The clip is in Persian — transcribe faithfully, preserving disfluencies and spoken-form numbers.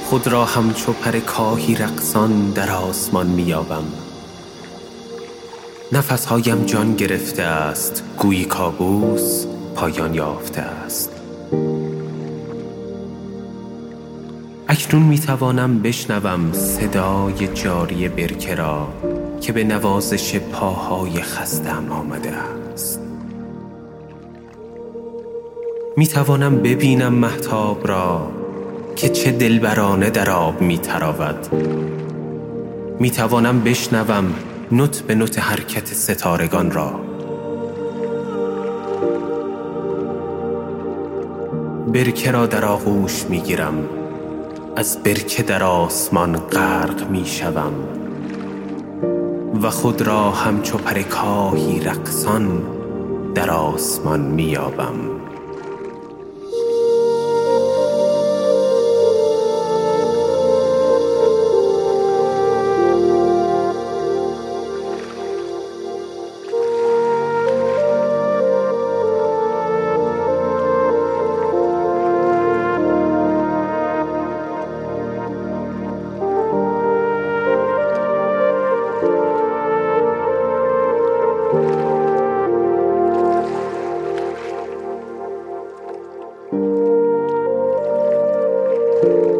خود را همچو پر کاهی رقصان در آسمان می‌یابم. نفس‌هایم جان گرفته است، گویی کابوس پایان یافته است. اکنون می‌توانم بشنوم صدای جاری برکه را که به نوازش پاهای خسته‌ام آمده است. می‌توانم ببینم مهتاب را که چه دلبرانه در آب می‌تراود. می‌توانم بشنوم نوت به نوت حرکت ستارگان را. برکه را در آغوش می‌گیرم، از برکه در آسمان غرق می‌شوم و خود را همچو پر کاهی رقصان در آسمان می‌یابم. thank you